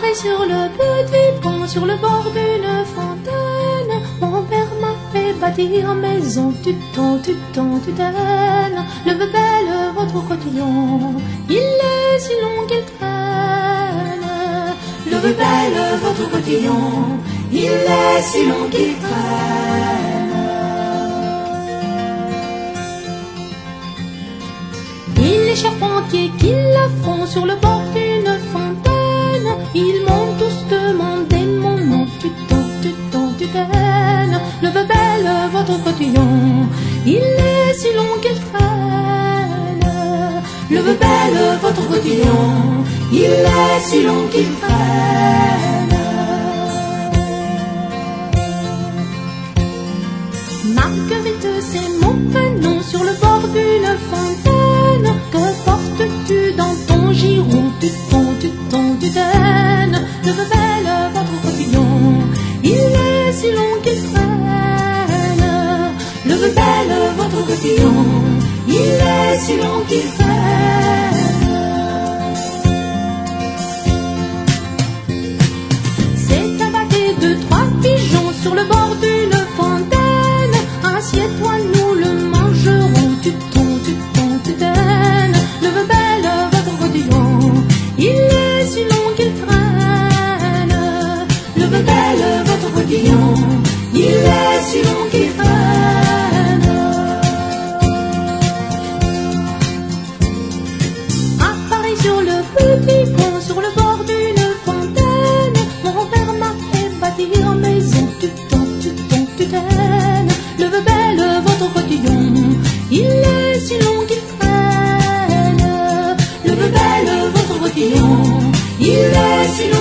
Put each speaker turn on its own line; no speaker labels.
Apparaît sur le petit pont, sur le bord d'une fontaine. Mon père m'a fait bâtir maison, tutelle. Le belle votre cotillon, il est si long qu'il traîne. Le belle votre cotillon, il est si long qu'il traîne. Il est charpentier qui la font sur le bord d'une fontaine. Ils m'ont tous demandé mon nom, tutelle. Le belle votre cotillon, il est si long qu'il traîne. Le belle votre cotillon, il est si long qu'il traîne. Marguerite, c'est mon prénom sur le bord d'une fontaine. Que portes-tu dans ton giron, tutelle? Le belle votre cotillon, il est si long qu'il traîne. Le belle votre cotillon, il est si long qu'il traîne. C'est un baquet de 3 pigeons sur le bord d'une fontaine. Assieds-toi, nous le mangerons, tutelle. Le belle votre cotillon, il est si long qu'il traîne. Le belle votre cotillon, il est si long qu'il traîne. Apparaît sur le petit pont, sur le bord d'une fontaine. Mon père m'a fait bâtir maison, tutelle. Le belle votre cotillon, il est si long qu'il traîne. Le belle votre cotillon, il est si long